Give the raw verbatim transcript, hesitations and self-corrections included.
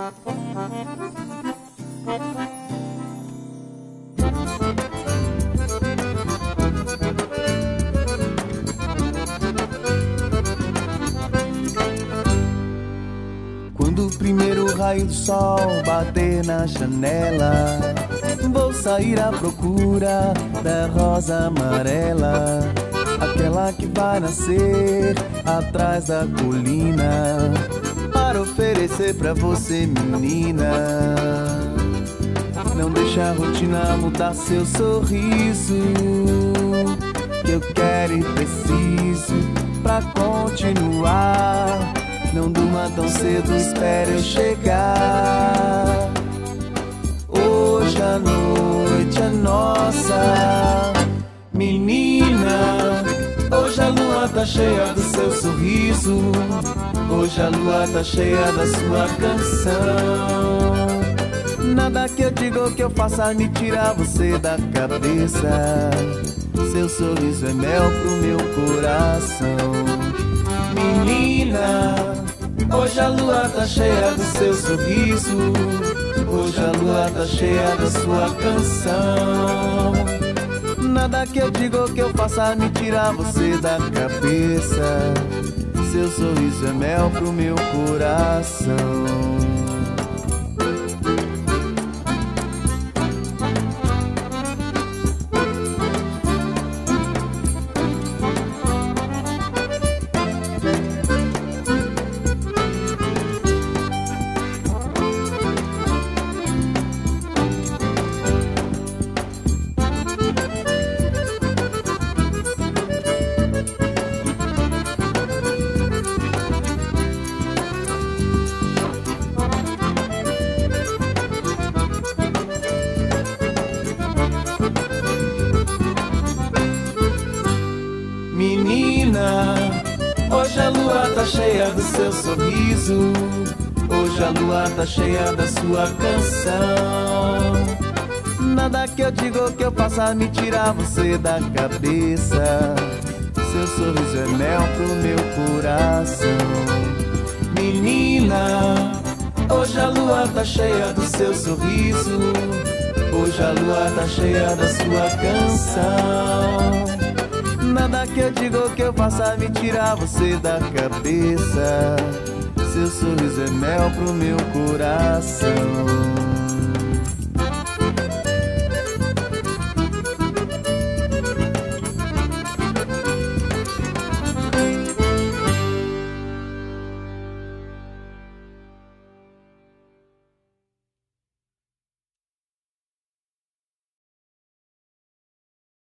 Quando o primeiro raio do sol bater na janela, vou sair à procura da rosa amarela, aquela que vai nascer atrás da colina, para oferecer pra você, menina. Não deixa a rotina mudar seu sorriso, que eu quero e preciso pra continuar. Não durma tão cedo, espere eu chegar. Hoje a noite é nossa, menina. Hoje a lua tá cheia do seu sorriso, hoje a lua tá cheia da sua canção. Nada que eu diga ou que eu faça me tira você da cabeça. Seu sorriso é mel pro meu coração. Menina, hoje a lua tá cheia do seu sorriso, hoje a lua tá cheia da sua canção. Nada que eu diga ou que eu faça me tira você da cabeça. Seu sorriso é mel pro meu coração. Menina, hoje a lua tá cheia do seu sorriso, hoje a lua tá cheia da sua canção. Nada que eu diga ou que eu faça me tirar você da cabeça. Seu sorriso é mel pro meu coração. Menina, hoje a lua tá cheia do seu sorriso, hoje a lua tá cheia da sua canção. Nada que eu diga ou que eu faça me tirar você da cabeça. Seu sorriso é mel pro meu coração.